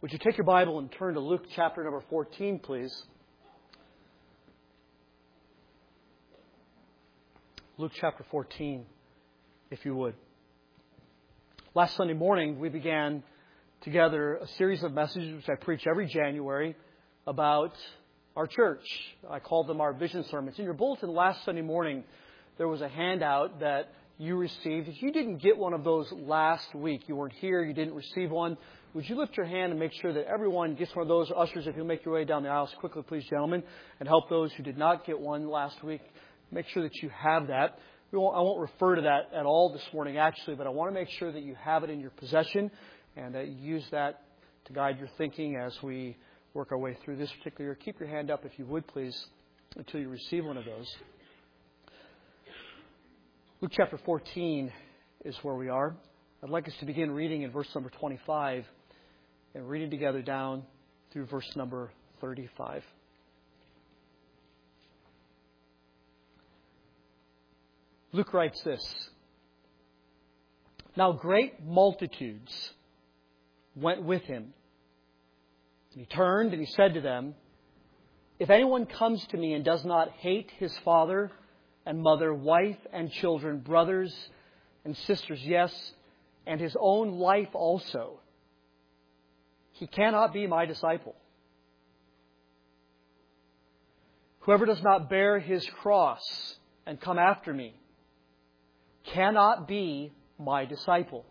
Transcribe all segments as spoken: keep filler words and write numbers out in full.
Would you take your Bible and turn to Luke chapter number fourteen, please? Luke chapter fourteen, if you would. Last Sunday morning, we began together a series of messages which I preach every January about our church. I call them our vision sermons. In your bulletin last Sunday morning, there was a handout that you received. If you didn't get one of those last week, you weren't here, you didn't receive one, would you lift your hand and make sure that everyone gets one of those? Ushers, if you'll make your way down the aisles quickly, please, gentlemen, and help those who did not get one last week. Make sure that you have that. We won't, I won't refer to that at all this morning, actually, but I want to make sure that you have it in your possession and that you use that to guide your thinking as we work our way through this particular year. Keep your hand up, if you would, please, until you receive one of those. Luke chapter fourteen is where we are. I'd like us to begin reading in verse number twenty-five and reading together down through verse number thirty-five. Luke writes this: Now great multitudes went with him. And he turned and he said to them, If anyone comes to me and does not hate his father and mother, wife and children, brothers and sisters, yes, and his own life also, he cannot be my disciple. Whoever does not bear his cross and come after me cannot be my disciple.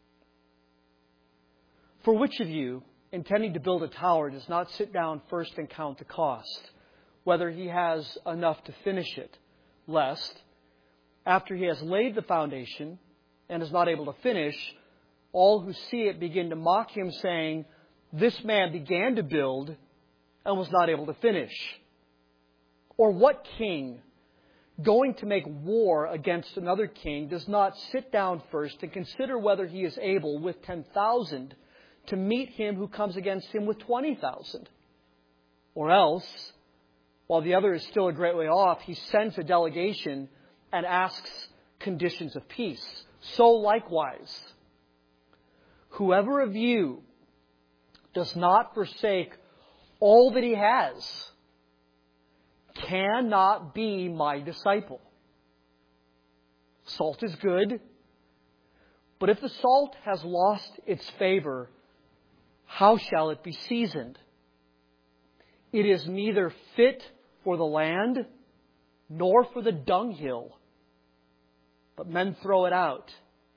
For which of you, intending to build a tower, does not sit down first and count the cost, whether he has enough to finish it, lest, after he has laid the foundation and is not able to finish, all who see it begin to mock him, saying, This man began to build and was not able to finish. Or what king, going to make war against another king, does not sit down first and consider whether he is able with ten thousand to meet him who comes against him with twenty thousand? Or else, while the other is still a great way off, he sends a delegation and asks conditions of peace. So likewise, whoever of you does not forsake all that he has cannot be my disciple. Salt is good, but if the salt has lost its favor, how shall it be seasoned? It is neither fit for the land nor for the dunghill, but men throw it out.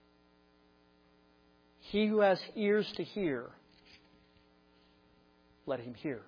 He who has ears to hear, let him hear.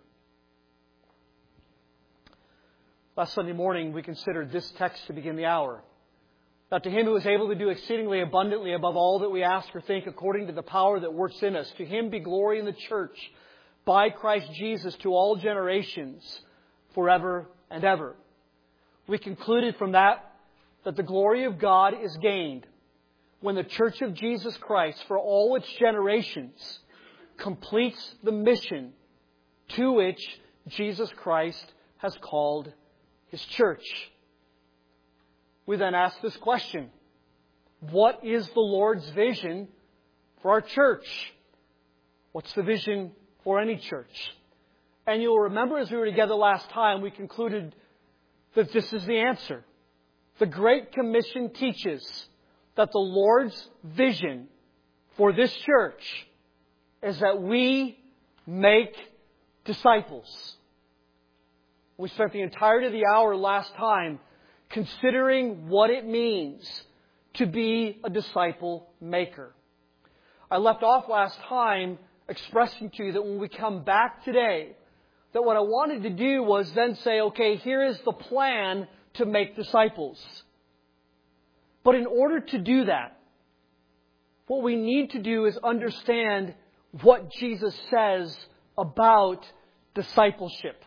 Last Sunday morning, we considered this text to begin the hour. That to him who is able to do exceedingly abundantly above all that we ask or think, according to the power that works in us, to him be glory in the church by Christ Jesus to all generations, forever and ever. We concluded from that that the glory of God is gained when the church of Jesus Christ, for all its generations, completes the mission to which Jesus Christ has called His church. We then ask this question: what is the Lord's vision for our church? What's the vision for any church? And you'll remember as we were together last time, we concluded that this is the answer. The Great Commission teaches that the Lord's vision for this church is that we make disciples. We spent the entirety of the hour last time considering what it means to be a disciple maker. I left off last time expressing to you that when we come back today, that what I wanted to do was then say, okay, here is the plan to make disciples. But in order to do that, what we need to do is understand what Jesus says about discipleship.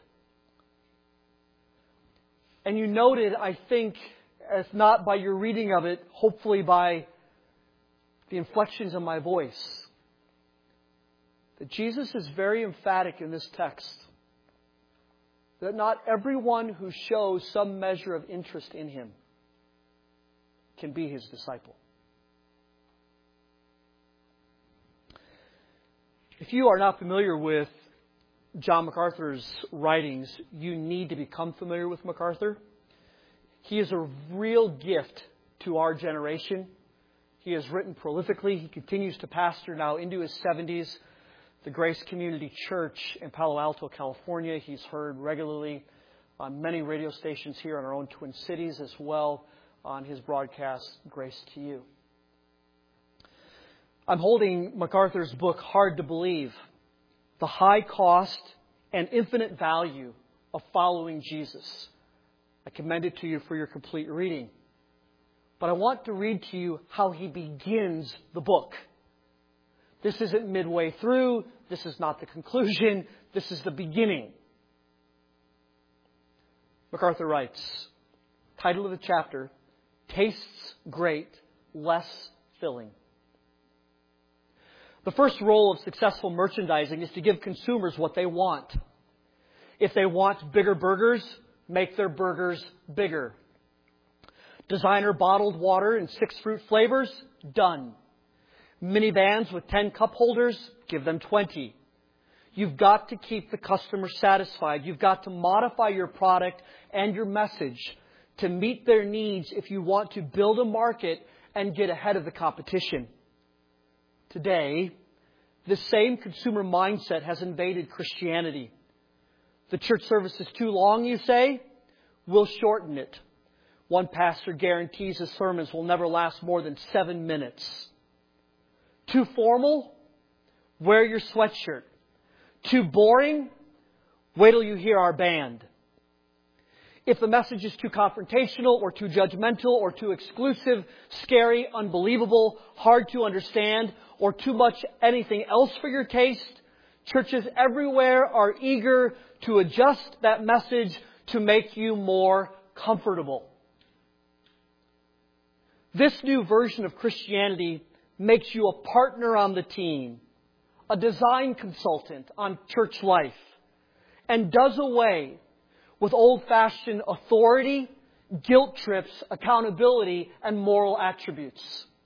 And you noted, I think, if not by your reading of it, hopefully by the inflections of my voice, that Jesus is very emphatic in this text that not everyone who shows some measure of interest in Him can be His disciple. If you are not familiar with John MacArthur's writings, you need to become familiar with MacArthur. He is a real gift to our generation. He has written prolifically. He continues to pastor now into his seventies. The Grace Community Church in Palo Alto, California. He's heard regularly on many radio stations here in our own Twin Cities, as well on his broadcast, Grace to You. I'm holding MacArthur's book, Hard to Believe, The High Cost and Infinite Value of Following Jesus. I commend it to you for your complete reading. But I want to read to you how he begins the book. This isn't midway through. This is not the conclusion. This is the beginning. MacArthur writes, title of the chapter, Tastes Great, Less Filling. The first role of successful merchandising is to give consumers what they want. If they want bigger burgers, make their burgers bigger. Designer bottled water in six fruit flavors, done. Minivans with ten cup holders, give them twenty. You've got to keep the customer satisfied. You've got to modify your product and your message to meet their needs if you want to build a market and get ahead of the competition. Today, this same consumer mindset has invaded Christianity. The church service is too long, you say? We'll shorten it. One pastor guarantees his sermons will never last more than seven minutes. Too formal? Wear your sweatshirt. Too boring? Wait till you hear our band. If the message is too confrontational or too judgmental or too exclusive, scary, unbelievable, hard to understand, or too much anything else for your taste, churches everywhere are eager to adjust that message to make you more comfortable. This new version of Christianity makes you a partner on the team, a design consultant on church life, and does away with old-fashioned authority, guilt trips, accountability, and moral attributes.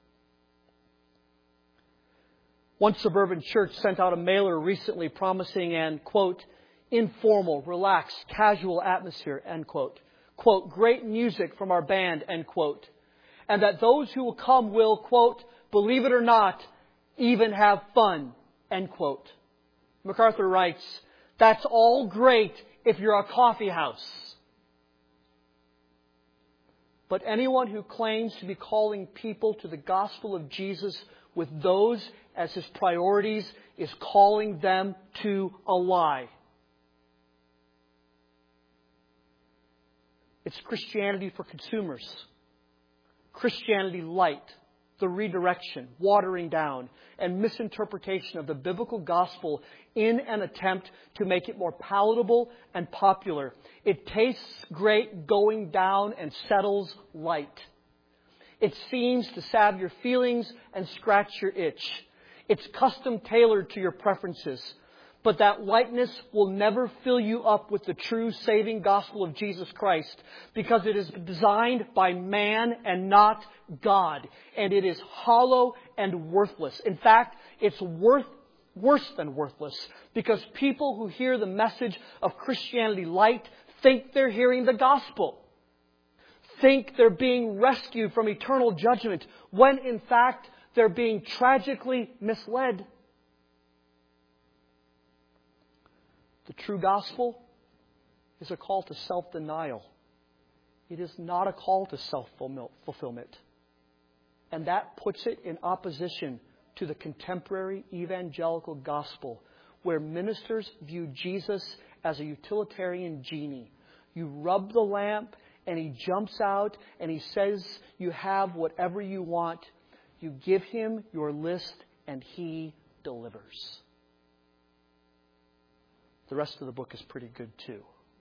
One suburban church sent out a mailer recently promising an, quote, informal, relaxed, casual atmosphere, end quote. Quote, great music from our band, end quote. And that those who will come will, quote, believe it or not, even have fun, end quote. MacArthur writes, that's all great if you're a coffee house. But anyone who claims to be calling people to the gospel of Jesus with those as his priorities is calling them to a lie. It's Christianity for consumers. Christianity light, the redirection, watering down, and misinterpretation of the biblical gospel in an attempt to make it more palatable and popular. It tastes great going down and settles light. It seems to salve your feelings and scratch your itch. It's custom tailored to your preferences. But that lightness will never fill you up with the true saving gospel of Jesus Christ, because it is designed by man and not God. And it is hollow and worthless. In fact, it's worth, worse than worthless, because people who hear the message of Christianity light think they're hearing the gospel. Think they're being rescued from eternal judgment, when in fact they're being tragically misled. The true gospel is a call to self-denial. It is not a call to self-fulfillment. And that puts it in opposition to the contemporary evangelical gospel, where ministers view Jesus as a utilitarian genie. You rub the lamp and he jumps out and he says you have whatever you want. You give him your list and he delivers. The rest of the book is pretty good too.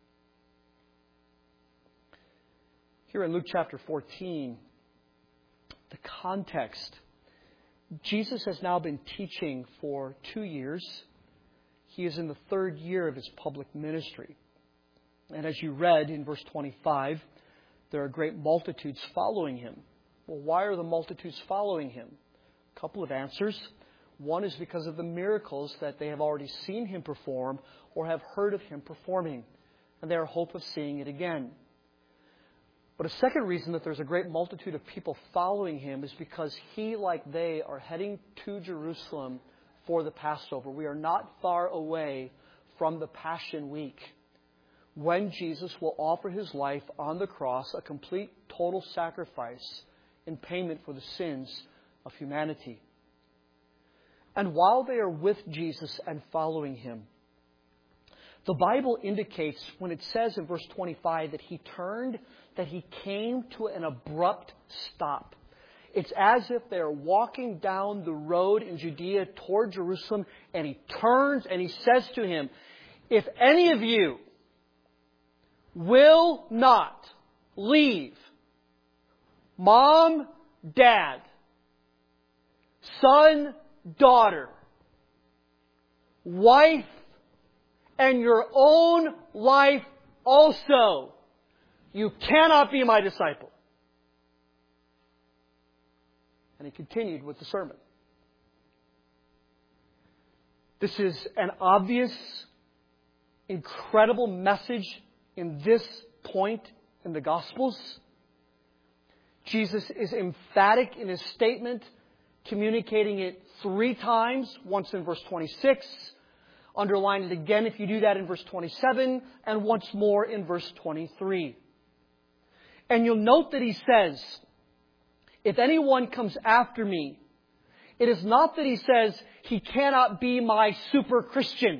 Here in Luke chapter fourteen, the context. Jesus has now been teaching for two years. He is in the third year of his public ministry. And as you read in verse twenty-five, there are great multitudes following him. Well, why are the multitudes following him? A couple of answers. One is because of the miracles that they have already seen Him perform or have heard of Him performing, and they are hope of seeing it again. But a second reason that there's a great multitude of people following Him is because He, like they, are heading to Jerusalem for the Passover. We are not far away from the Passion Week, when Jesus will offer His life on the cross, a complete, total sacrifice in payment for the sins of humanity. And while they are with Jesus and following Him, the Bible indicates when it says in verse twenty-five that He turned, that He came to an abrupt stop. It's as if they're walking down the road in Judea toward Jerusalem, and He turns and He says to him, if any of you will not leave mom, dad, son, daughter, wife, and your own life also, you cannot be my disciple. And He continued with the sermon. This is an obvious, incredible message in this point in the Gospels. Jesus is emphatic in His statement, communicating it three times, once in verse twenty-six, underline it again if you do that in verse twenty-seven, and once more in verse twenty-three. And you'll note that He says, if anyone comes after me, it is not that He says he cannot be my super Christian.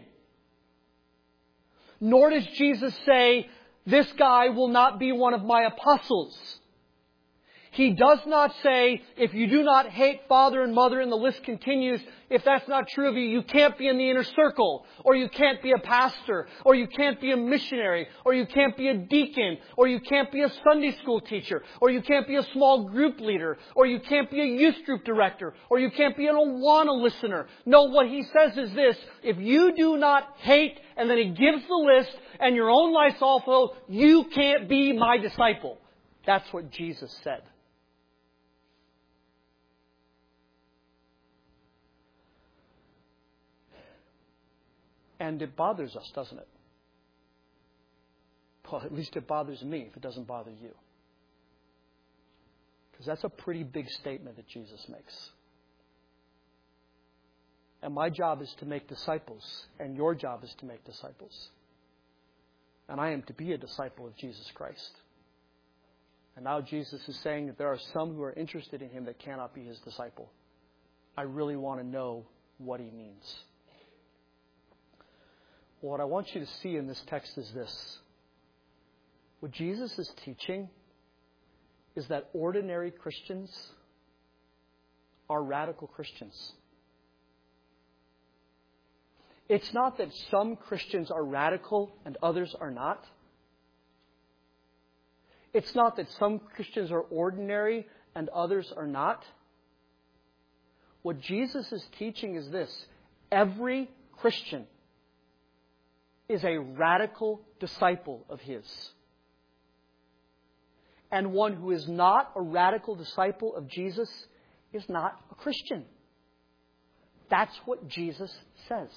Nor does Jesus say, this guy will not be one of my apostles. He does not say, if you do not hate father and mother, and the list continues, if that's not true of you, you can't be in the inner circle, or you can't be a pastor, or you can't be a missionary, or you can't be a deacon, or you can't be a Sunday school teacher, or you can't be a small group leader, or you can't be a youth group director, or you can't be an Awana listener. No, what He says is this, if you do not hate, and then He gives the list, and your own life's also, you can't be my disciple. That's what Jesus said. And it bothers us, doesn't it? Well, at least it bothers me if it doesn't bother you. Because that's a pretty big statement that Jesus makes. And my job is to make disciples, and your job is to make disciples. And I am to be a disciple of Jesus Christ. And now Jesus is saying that there are some who are interested in Him that cannot be His disciple. I really want to know what He means. Well, what I want you to see in this text is this. What Jesus is teaching is that ordinary Christians are radical Christians. It's not that some Christians are radical and others are not. It's not that some Christians are ordinary and others are not. What Jesus is teaching is this. Every Christian is a radical disciple of His. And one who is not a radical disciple of Jesus is not a Christian. That's what Jesus says.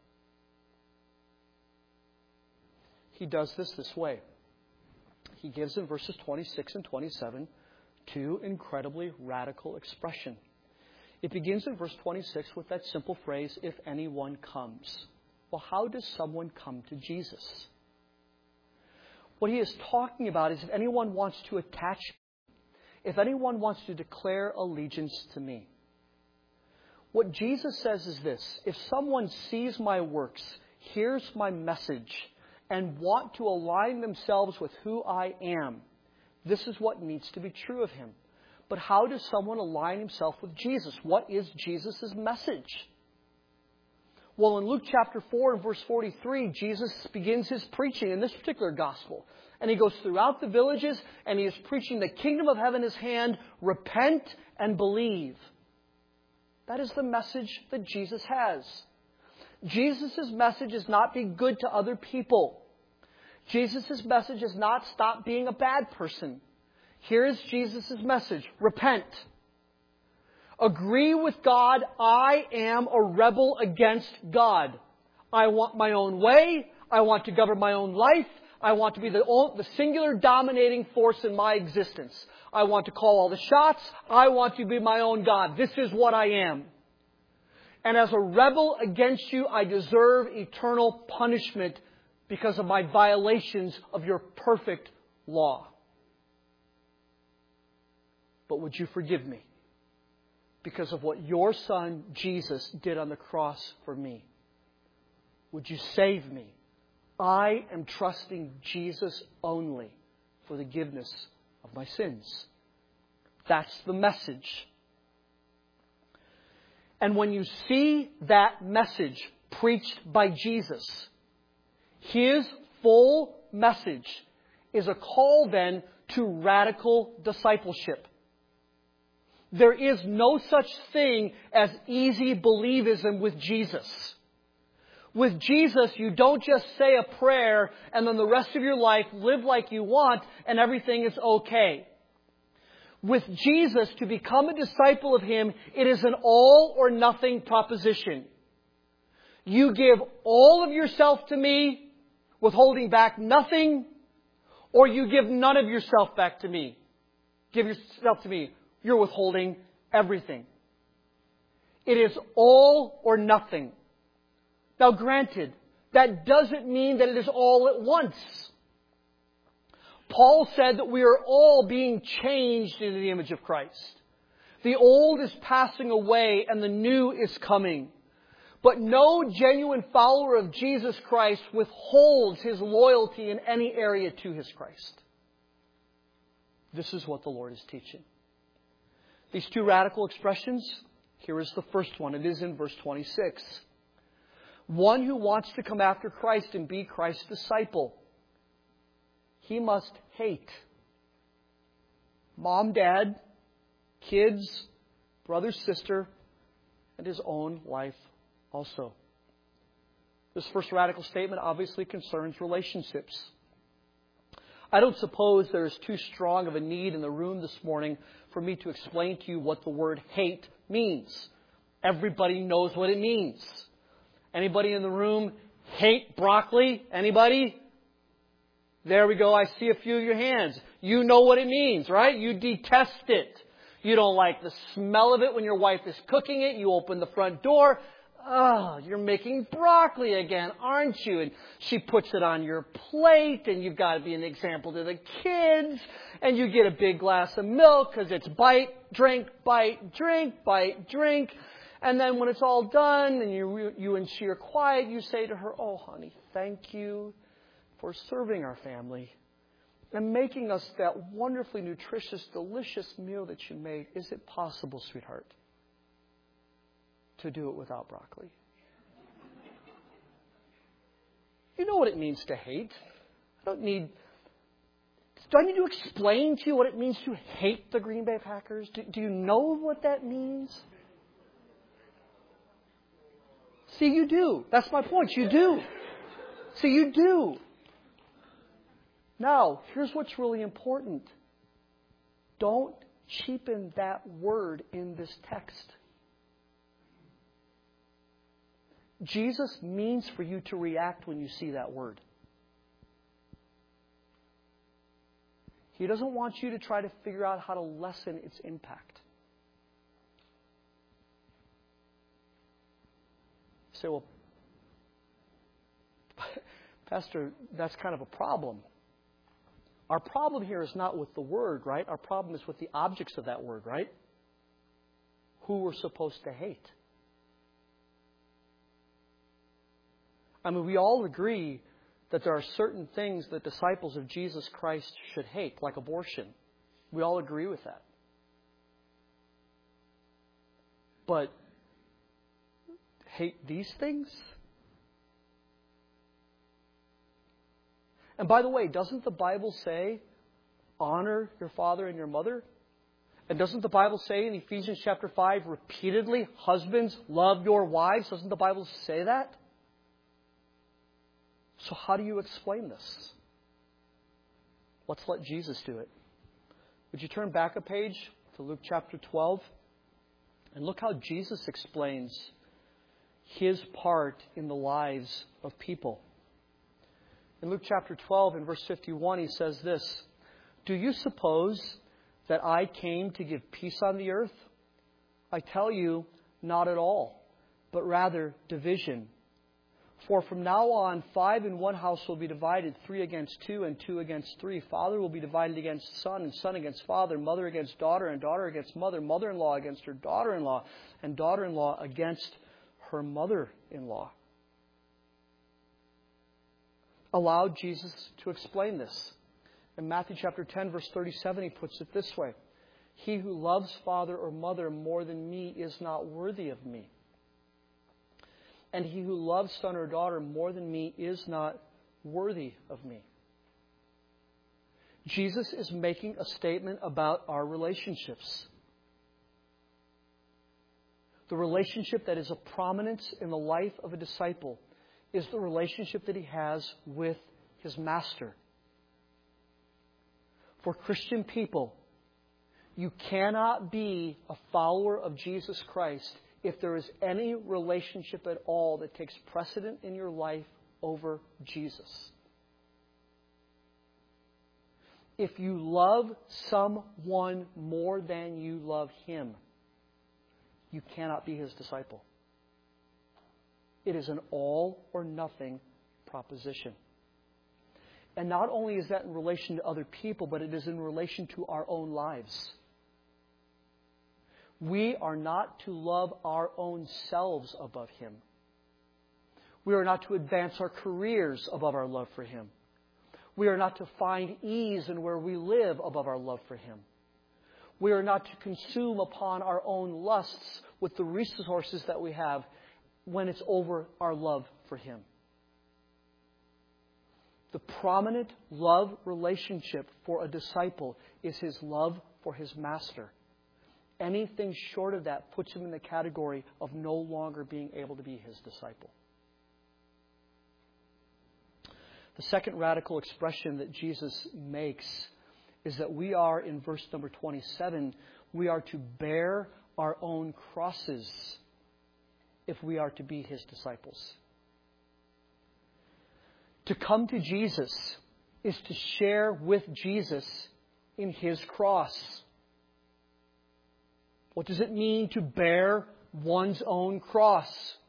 He does this this way. He gives in verses twenty-six and twenty-seven two incredibly radical expression. It begins in verse twenty-six with that simple phrase, if anyone comes. Well, how does someone come to Jesus? What He is talking about is if anyone wants to attach, if anyone wants to declare allegiance to me. What Jesus says is this, if someone sees my works, hears my message, and want to align themselves with who I am, this is what needs to be true of him. But how does someone align himself with Jesus? What is Jesus' message? Well, in Luke chapter four and verse forty-three, Jesus begins His preaching in this particular gospel. And He goes throughout the villages and He is preaching the kingdom of heaven is hand, repent and believe. That is the message that Jesus has. Jesus' message is not be good to other people. Jesus' message is not stop being a bad person. Here is Jesus' message. Repent. Agree with God, I am a rebel against God. I want my own way. I want to govern my own life. I want to be the, the singular dominating force in my existence. I want to call all the shots. I want to be my own God. This is what I am. And as a rebel against you, I deserve eternal punishment because of my violations of your perfect law. But would you forgive me because of what your Son, Jesus, did on the cross for me? Would you save me? I am trusting Jesus only for the forgiveness of my sins. That's the message. And when you see that message preached by Jesus, His full message is a call then to radical discipleship. There is no such thing as easy believism with Jesus. With Jesus, you don't just say a prayer and then the rest of your life live like you want and everything is okay. With Jesus, to become a disciple of Him, it is an all or nothing proposition. You give all of yourself to me, withholding back nothing, or you give none of yourself back to me. Give yourself to me. You're withholding everything. It is all or nothing. Now granted, that doesn't mean that it is all at once. Paul said that we are all being changed into the image of Christ. The old is passing away and the new is coming. But no genuine follower of Jesus Christ withholds his loyalty in any area to his Christ. This is what the Lord is teaching. These two radical expressions, here is the first one. It is in verse twenty-six. One who wants to come after Christ and be Christ's disciple, he must hate mom, dad, kids, brother, sister, and his own life also. This first radical statement obviously concerns relationships. I don't suppose there is too strong of a need in the room this morning for me to explain to you what the word hate means. Everybody knows what it means. Anybody in the room hate broccoli? Anybody? There we go. I see a few of your hands. You know what it means, right? You detest it. You don't like the smell of it when your wife is cooking it. You open the front door. Oh, you're making broccoli again, aren't you? And she puts it on your plate, and you've got to be an example to the kids. And you get a big glass of milk because it's bite, drink, bite, drink, bite, drink. And then when it's all done and you, you and she are quiet, you say to her, "Oh, honey, thank you for serving our family and making us that wonderfully nutritious, delicious meal that you made. Is it possible, sweetheart, to do it without broccoli?" You know what it means to hate. I don't need... Do I need to explain to you what it means to hate the Green Bay Packers? Do, do you know what that means? See, you do. That's my point. You do. See, you do. Now, here's what's really important. Don't cheapen that word in this text. Jesus means for you to react when you see that word. He doesn't want you to try to figure out how to lessen its impact. You say, "Well, Pastor, that's kind of a problem." Our problem here is not with the word, right? Our problem is with the objects of that word, right? Who we're supposed to hate. I mean, we all agree that there are certain things that disciples of Jesus Christ should hate, like abortion. We all agree with that. But hate these things? And by the way, doesn't the Bible say, honor your father and your mother? And doesn't the Bible say in Ephesians chapter five repeatedly, husbands, love your wives? Doesn't the Bible say that? So how do you explain this? Let's let Jesus do it. Would you turn back a page to Luke chapter twelve? And look how Jesus explains His part in the lives of people. In Luke chapter twelve and verse fifty-one, He says this, "Do you suppose that I came to give peace on the earth? I tell you, not at all, but rather division. For from now on, five in one house will be divided, three against two, and two against three. Father will be divided against son, and son against father, mother against daughter, and daughter against mother, mother-in-law against her daughter-in-law, and daughter-in-law against her mother-in-law." Allow Jesus to explain this. In Matthew chapter ten, verse thirty-seven, He puts it this way, "He who loves father or mother more than me is not worthy of me. And he who loves son or daughter more than me is not worthy of me." Jesus is making a statement about our relationships. The relationship that is of prominence in the life of a disciple is the relationship that he has with his master. For Christian people, you cannot be a follower of Jesus Christ if there is any relationship at all that takes precedent in your life over Jesus. If you love someone more than you love Him, you cannot be His disciple. It is an all or nothing proposition. And not only is that in relation to other people, but it is in relation to our own lives. We are not to love our own selves above Him. We are not to advance our careers above our love for Him. We are not to find ease in where we live above our love for Him. We are not to consume upon our own lusts with the resources that we have when it's over our love for Him. The prominent love relationship for a disciple is his love for his master. Anything short of that puts him in the category of no longer being able to be His disciple. The second radical expression that Jesus makes is that we are, in verse number twenty-seven, we are to bear our own crosses if we are to be His disciples. To come to Jesus is to share with Jesus in His cross. What does it mean to bear one's own cross?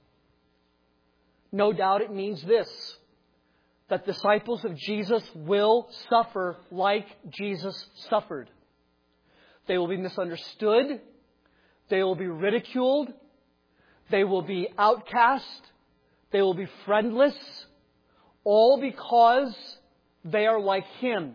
No doubt it means this, that disciples of Jesus will suffer like Jesus suffered. They will be misunderstood. They will be ridiculed. They will be outcast. They will be friendless. All because they are like Him.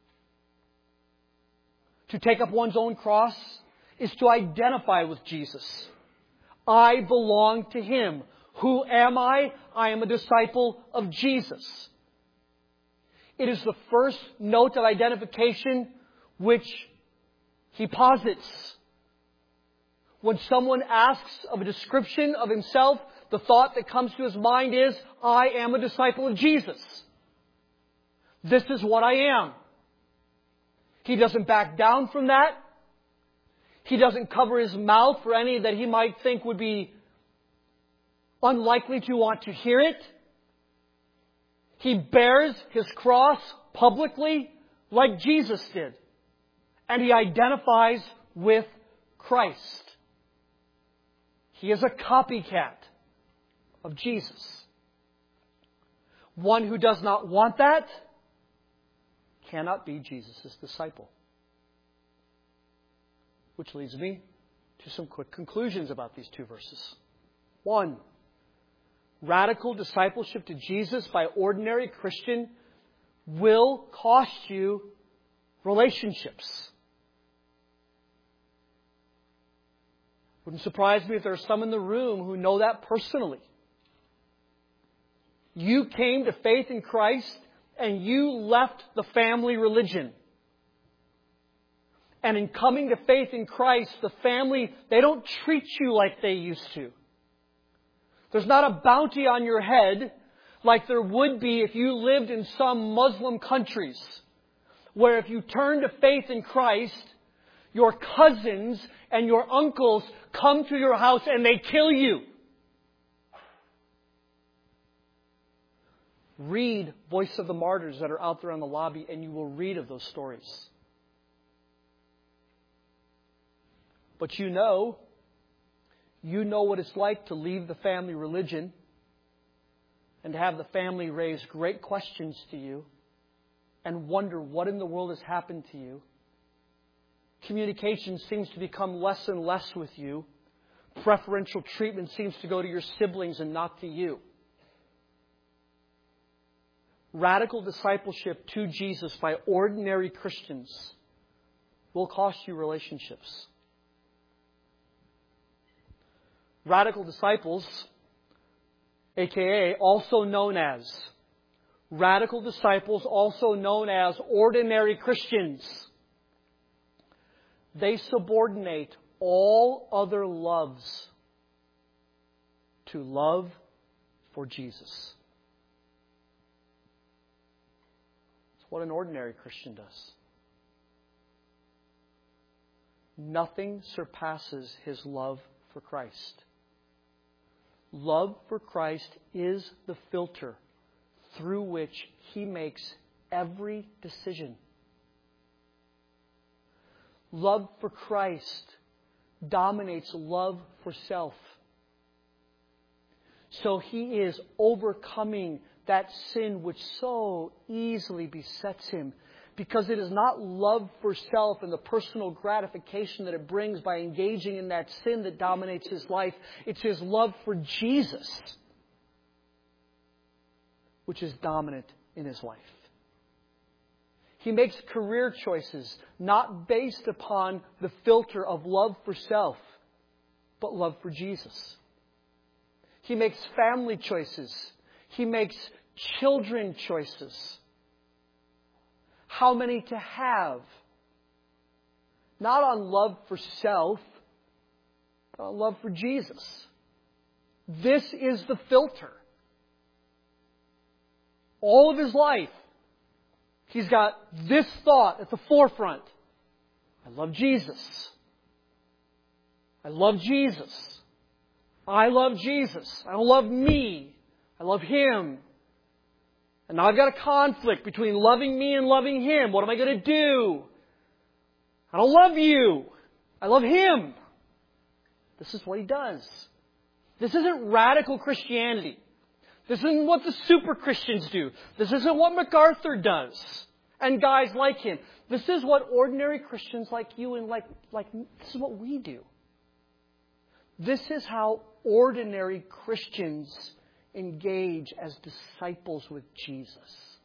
To take up one's own cross is to identify with Jesus. I belong to Him. Who am I? I am a disciple of Jesus. It is the first note of identification which He posits. When someone asks of a description of himself, the thought that comes to his mind is, I am a disciple of Jesus. This is what I am. He doesn't back down from that. He doesn't cover his mouth for any that he might think would be unlikely to want to hear it. He bears His cross publicly like Jesus did. And he identifies with Christ. He is a copycat of Jesus. One who does not want that cannot be Jesus' disciple. Which leads me to some quick conclusions about these two verses. One, radical discipleship to Jesus by ordinary Christian will cost you relationships. Wouldn't surprise me if there are some in the room who know that personally. You came to faith in Christ and you left the family religion. And in coming to faith in Christ, the family, they don't treat you like they used to. There's not a bounty on your head like there would be if you lived in some Muslim countries, where if you turn to faith in Christ, Your cousins and your uncles come to your house and they kill you. Read Voice of the Martyrs that are out there on the lobby and you will read of those stories. But you know, you know what it's like to leave the family religion and to have the family raise great questions to you and wonder what in the world has happened to you. Communication seems to become less and less with you. Preferential treatment seems to go to your siblings and not to you. Radical discipleship to Jesus by ordinary Christians will cost you relationships. Radical disciples, aka also known as radical disciples, also known as ordinary Christians, they subordinate all other loves to love for Jesus. It's what an ordinary Christian does. Nothing surpasses his love for Christ. Love for Christ is the filter through which he makes every decision. Love for Christ dominates love for self. So he is overcoming that sin which so easily besets him, because it is not love for self and the personal gratification that it brings by engaging in that sin that dominates his life. It's his love for Jesus which is dominant in his life. He makes career choices not based upon the filter of love for self, but love for Jesus. He makes family choices. He makes children choices. How many to have. Not on love for self, but on love for Jesus. This is the filter. All of his life, he's got this thought at the forefront. I love Jesus. I love Jesus. I love Jesus. I don't love me. I love Him. And now I've got a conflict between loving me and loving Him. What am I going to do? I don't love you. I love Him. This is what he does. This isn't radical Christianity. This isn't what the super Christians do. This isn't what MacArthur does. And guys like him. This is what ordinary Christians like you and like, like this is what we do. This is how ordinary Christians engage as disciples with Jesus.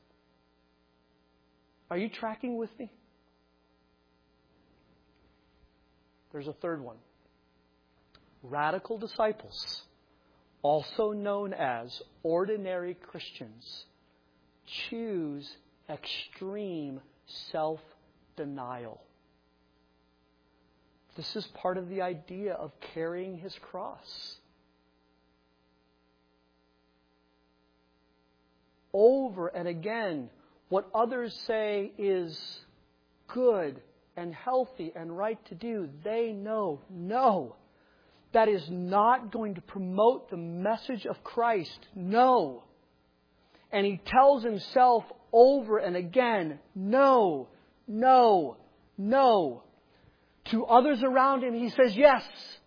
Are you tracking with me? There's a third one. Radical disciples, also known as ordinary Christians, choose extreme self-denial. This is part of the idea of carrying His cross. Over and again, what others say is good and healthy and right to do, they know, no, that is not going to promote the message of Christ. No. And he tells himself over and again, no, no, no. To others around him, he says, yes.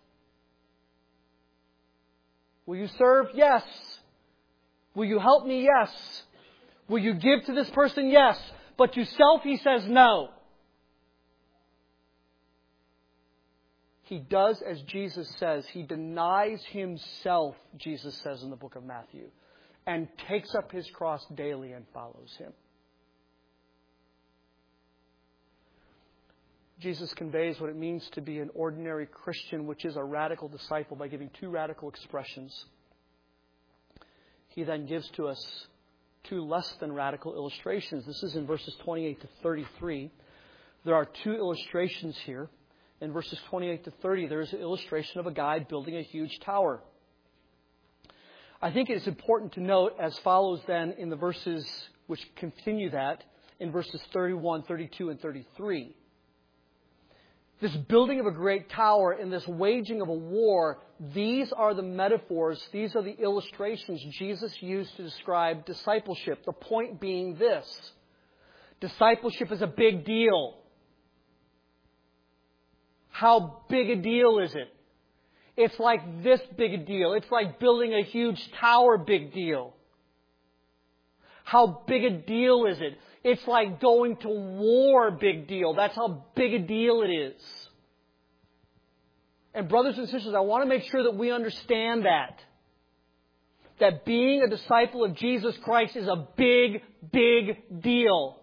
Will you serve? Yes. Will you help me? Yes. Will you give to this person? Yes. But to self, he says no. He does as Jesus says. He denies himself, Jesus says in the book of Matthew, and takes up his cross daily and follows Him. Jesus conveys what it means to be an ordinary Christian, which is a radical disciple, by giving two radical expressions. He then gives to us two less than radical illustrations. This is in verses twenty-eight to thirty-three. There are two illustrations here. In verses twenty-eight to thirty, there is an illustration of a guy building a huge tower. I think it is important to note, as follows then in the verses which continue that, in verses thirty-one, thirty-two, and thirty-three. this building of a great tower and this waging of a war, these are the metaphors, these are the illustrations Jesus used to describe discipleship. The point being this: discipleship is a big deal. How big a deal is it? It's like this big a deal. It's like building a huge tower big deal. How big a deal is it? It's like going to war big deal. That's how big a deal it is. And brothers and sisters, I want to make sure that we understand that. That being a disciple of Jesus Christ is a big, big deal.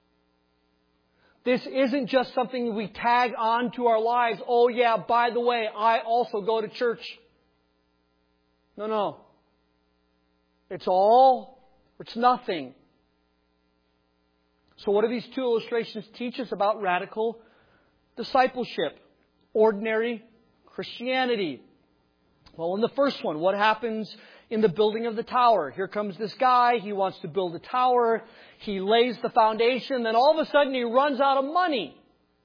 This isn't just something we tag on to our lives. Oh yeah, by the way, I also go to church. No, no. It's all, or it's nothing. So what do these two illustrations teach us about radical discipleship? Ordinary Christianity. Well, in the first one, what happens in the building of the tower? Here comes this guy. He wants to build a tower. He lays the foundation. Then all of a sudden he runs out of money.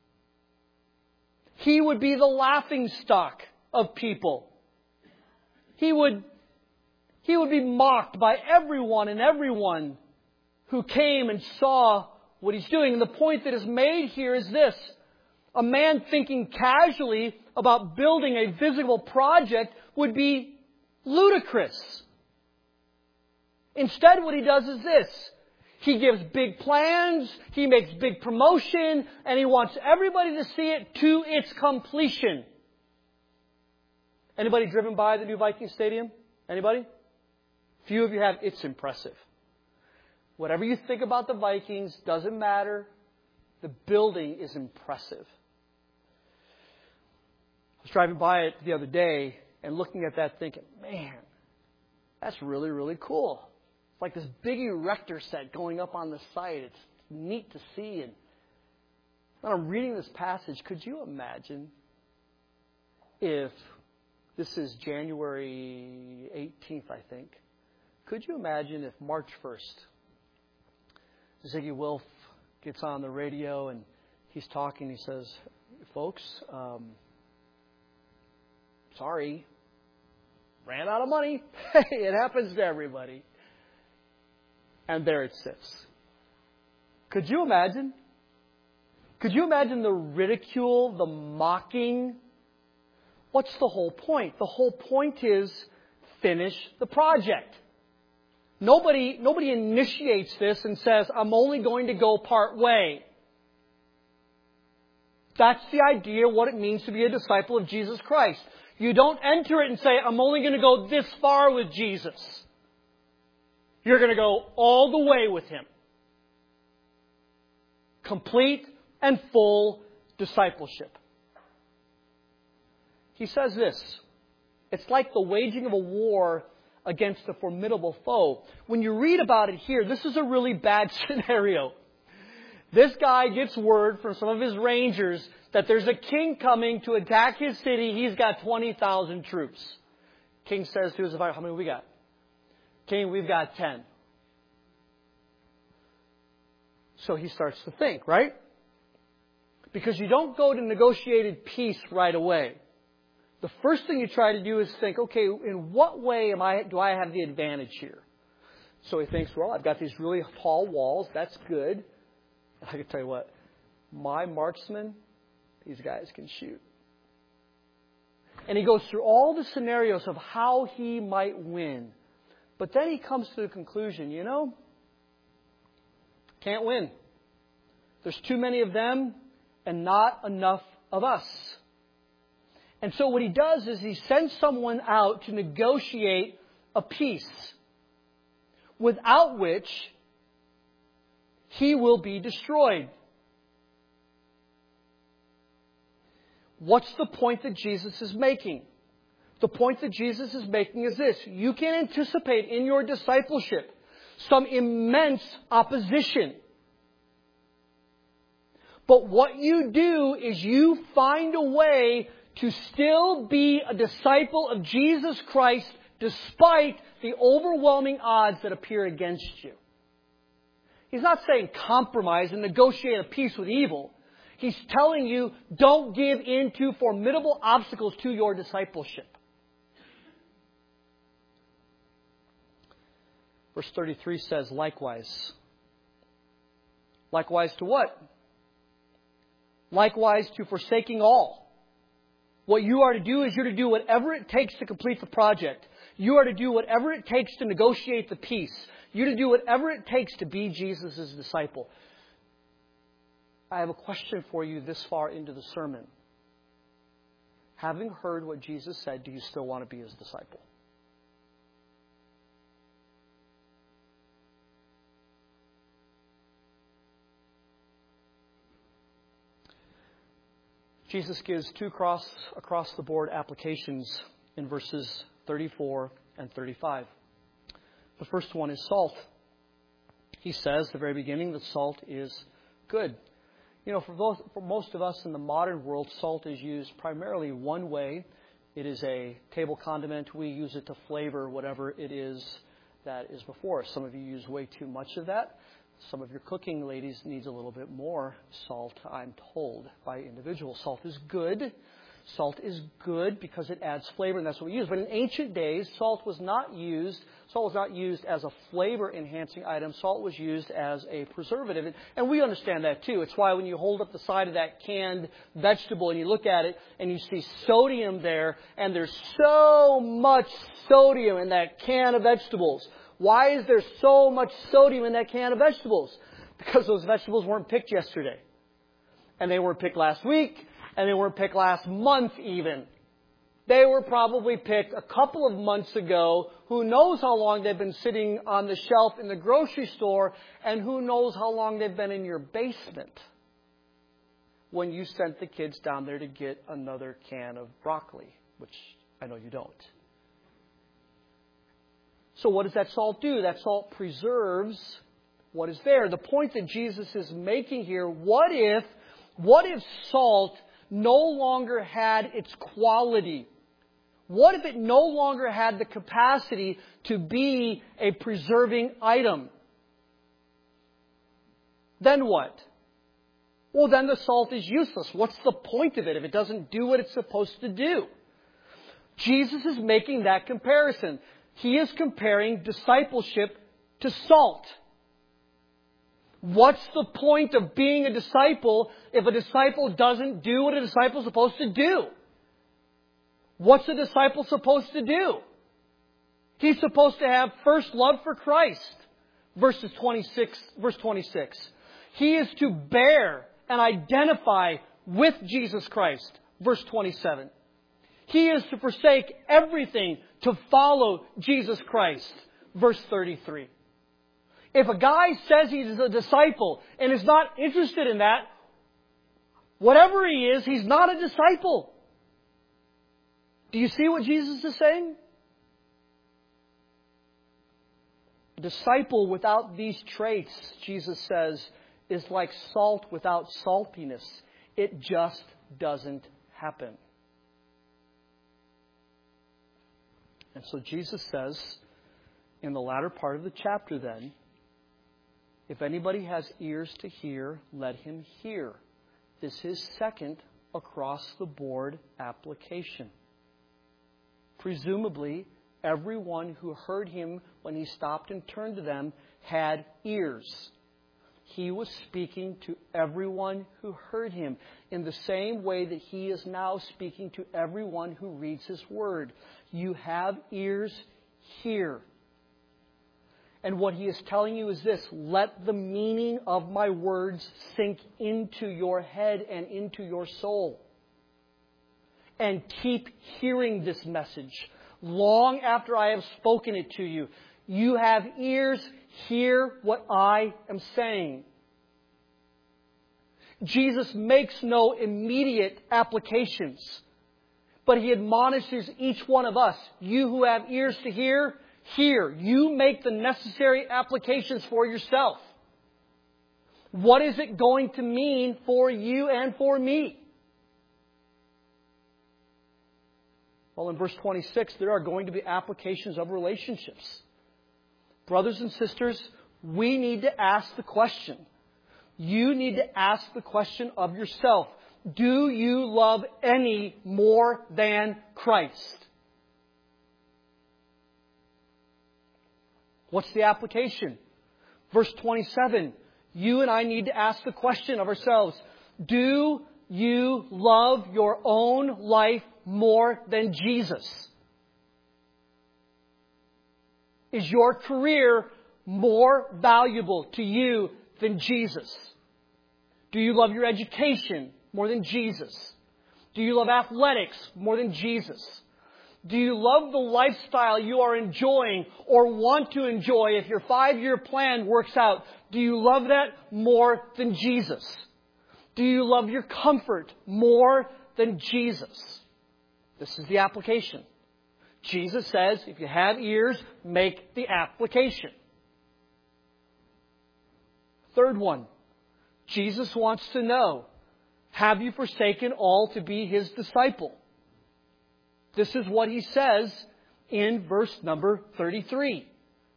He would be the laughingstock of people. He would, he would be mocked by everyone and everyone who came and saw what he's doing. And the point that is made here is this: a man thinking casually about building a visible project would be ludicrous. Instead, what he does is this: he gives big plans, he makes big promotion, and he wants everybody to see it to its completion. Anybody driven by the new Viking Stadium? Anybody? Few of you have. It's impressive. Whatever you think about the Vikings, doesn't matter. The building is impressive. I was driving by it the other day and looking at that thinking, man, that's really, really cool. It's like this big erector set going up on the site. It's neat to see. And when I'm reading this passage, could you imagine if, this is January eighteenth, I think, could you imagine if March first, Ziggy Wilf gets on the radio and he's talking. He says, folks, um, sorry, ran out of money. It happens to everybody. And there it sits. Could you imagine? Could you imagine the ridicule, the mocking? What's the whole point? The whole point is finish the project. Nobody, nobody initiates this and says, I'm only going to go part way. That's the idea of what it means to be a disciple of Jesus Christ. You don't enter it and say, I'm only going to go this far with Jesus. You're going to go all the way with Him. Complete and full discipleship. He says this: it's like the waging of a war against a formidable foe. When you read about it here, this is a really bad scenario. This guy gets word from some of his rangers that there's a king coming to attack his city. He's got twenty thousand troops. King says to his advisor, how many we got? King, we've got ten. So he starts to think, right? Because you don't go to negotiated peace right away. The first thing you try to do is think, okay, in what way am I, do I have the advantage here? So he thinks, well, I've got these really tall walls. That's good. I can tell you what, my marksmen, these guys can shoot. And he goes through all the scenarios of how he might win. But then he comes to the conclusion, you know, can't win. There's too many of them and not enough of us. And so what he does is he sends someone out to negotiate a peace, without which he will be destroyed. What's the point that Jesus is making? The point that Jesus is making is this: you can anticipate in your discipleship some immense opposition. But what you do is you find a way to still be a disciple of Jesus Christ despite the overwhelming odds that appear against you. He's not saying compromise and negotiate a peace with evil. He's telling you, don't give in to formidable obstacles to your discipleship. Verse thirty-three says, likewise. Likewise to what? Likewise to forsaking all. What you are to do is you're to do whatever it takes to complete the project. You are to do whatever it takes to negotiate the peace. You're to do whatever it takes to be Jesus' disciple. I have a question for you this far into the sermon. Having heard what Jesus said, do you still want to be His disciple? Jesus gives two cross, across-the-board applications in verses thirty-four and thirty-five. The first one is salt. He says at the very beginning that salt is good. You know, for, those, for most of us in the modern world, salt is used primarily one way. It is a table condiment. We use it to flavor whatever it is that is before us. Some of you use way too much of that. Some of your cooking, ladies, needs a little bit more salt, I'm told, by individuals. Salt is good. Salt is good because it adds flavor, and that's what we use. But in ancient days, salt was not used. Salt was not used as a flavor-enhancing item. Salt was used as a preservative, and we understand that too. It's why when you hold up the side of that canned vegetable and you look at it and you see sodium there, and there's so much sodium in that can of vegetables. Why is there so much sodium in that can of vegetables? Because those vegetables weren't picked yesterday. And they weren't picked last week. And they weren't picked last month even. They were probably picked a couple of months ago. Who knows how long they've been sitting on the shelf in the grocery store. And who knows how long they've been in your basement when you sent the kids down there to get another can of broccoli. Which I know you don't. So what does that salt do? That salt preserves what is there. The point that Jesus is making here, what if, what if salt no longer had its quality? What if it no longer had the capacity to be a preserving item? Then what? Well, then the salt is useless. What's the point of it if it doesn't do what it's supposed to do? Jesus is making that comparison. He is comparing discipleship to salt. What's the point of being a disciple if a disciple doesn't do what a disciple is supposed to do? What's a disciple supposed to do? He's supposed to have first love for Christ. Verses twenty-six, verse twenty-six. He is to bear and identify with Jesus Christ. Verse twenty-seven. He is to forsake everything to follow Jesus Christ. Verse thirty-three. If a guy says he's a disciple and is not interested in that, whatever he is, he's not a disciple. Do you see what Jesus is saying? A disciple without these traits, Jesus says, is like salt without saltiness. It just doesn't happen. And so Jesus says in the latter part of the chapter then, if anybody has ears to hear, let him hear. This is second across-the-board application. Presumably, everyone who heard him when he stopped and turned to them had ears. He was speaking to everyone who heard him in the same way that he is now speaking to everyone who reads his word. You have ears, hear. And what he is telling you is this: let the meaning of my words sink into your head and into your soul. And keep hearing this message long after I have spoken it to you. You have ears, hear what I am saying. Jesus makes no immediate applications, but he admonishes each one of us. You who have ears to hear, hear. You make the necessary applications for yourself. What is it going to mean for you and for me? Well, in verse twenty-six, there are going to be applications of relationships. Brothers and sisters, we need to ask the question, You need to ask the question of yourself, do you love any more than Christ? What's the application? Verse twenty-seven, you and I need to ask the question of ourselves, do you love your own life more than Jesus? Is your career more valuable to you than Jesus? Do you love your education more than Jesus? Do you love athletics more than Jesus? Do you love the lifestyle you are enjoying or want to enjoy if your five-year plan works out? Do you love that more than Jesus? Do you love your comfort more than Jesus? This is the application. Jesus says, if you have ears, make the application. Third one, Jesus wants to know, have you forsaken all to be His disciple? This is what He says in verse number thirty-three.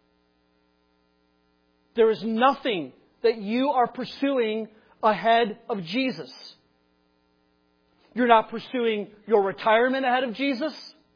There is nothing that you are pursuing ahead of Jesus. You're not pursuing your retirement ahead of Jesus.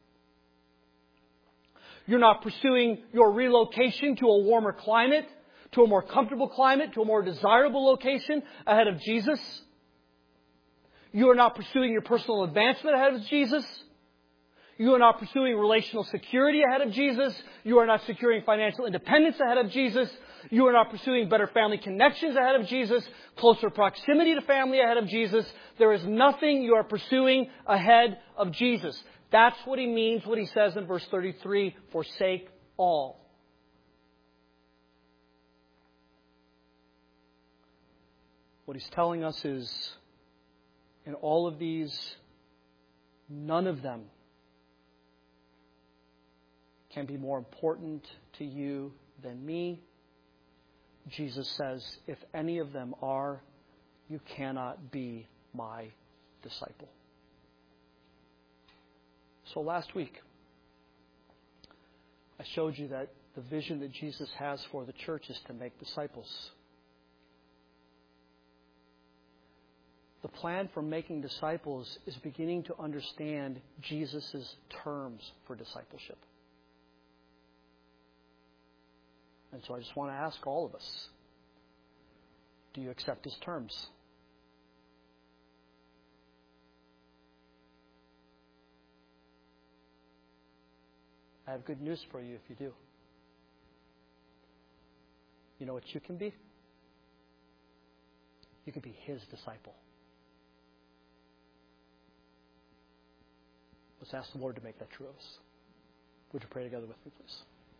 You're not pursuing your relocation to a warmer climate, to a more comfortable climate, to a more desirable location ahead of Jesus. You are not pursuing your personal advancement ahead of Jesus. You are not pursuing relational security ahead of Jesus. You are not securing financial independence ahead of Jesus. You are not pursuing better family connections ahead of Jesus, closer proximity to family ahead of Jesus. There is nothing you are pursuing ahead of Jesus. That's what He means when He says in verse thirty-three, forsake all. What He's telling us is, in all of these, none of them can be more important to you than me. Jesus says, if any of them are, you cannot be my disciple. So last week, I showed you that the vision that Jesus has for the church is to make disciples. The plan for making disciples is beginning to understand Jesus' terms for discipleship. And so I just want to ask all of us, do you accept His terms? I have good news for you if you do. You know what you can be? You can be His disciple. Let's ask the Lord to make that true of us. Would you pray together with me, please?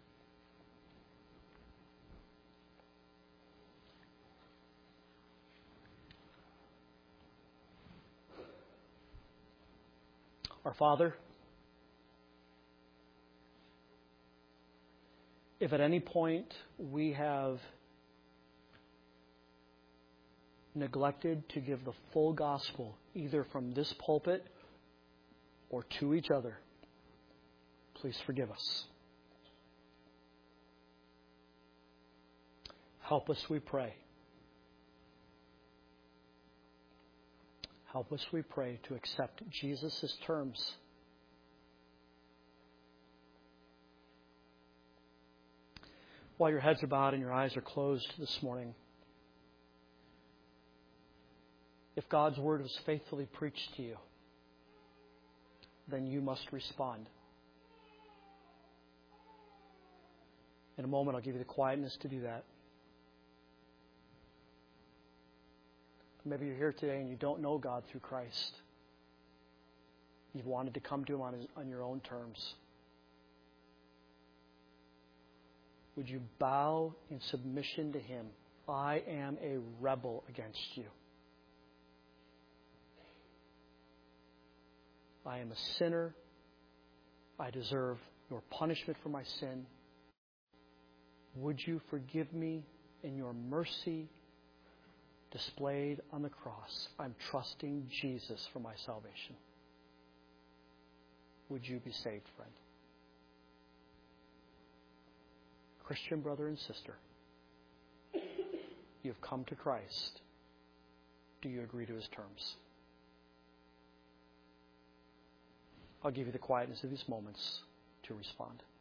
Our Father, if at any point we have neglected to give the full gospel, either from this pulpit or to each other, please forgive us. Help us, we pray. Help us, we pray, to accept Jesus' terms. While your heads are bowed and your eyes are closed this morning, if God's word was faithfully preached to you, then you must respond. In a moment, I'll give you the quietness to do that. Maybe you're here today and you don't know God through Christ. You've wanted to come to Him on, his, on your own terms. Would you bow in submission to Him? I am a rebel against you. I am a sinner. I deserve your punishment for my sin. Would you forgive me in your mercy displayed on the cross? I'm trusting Jesus for my salvation. Would you be saved, friend? Christian brother and sister, you've come to Christ. Do you agree to His terms? I'll give you the quietness of these moments to respond.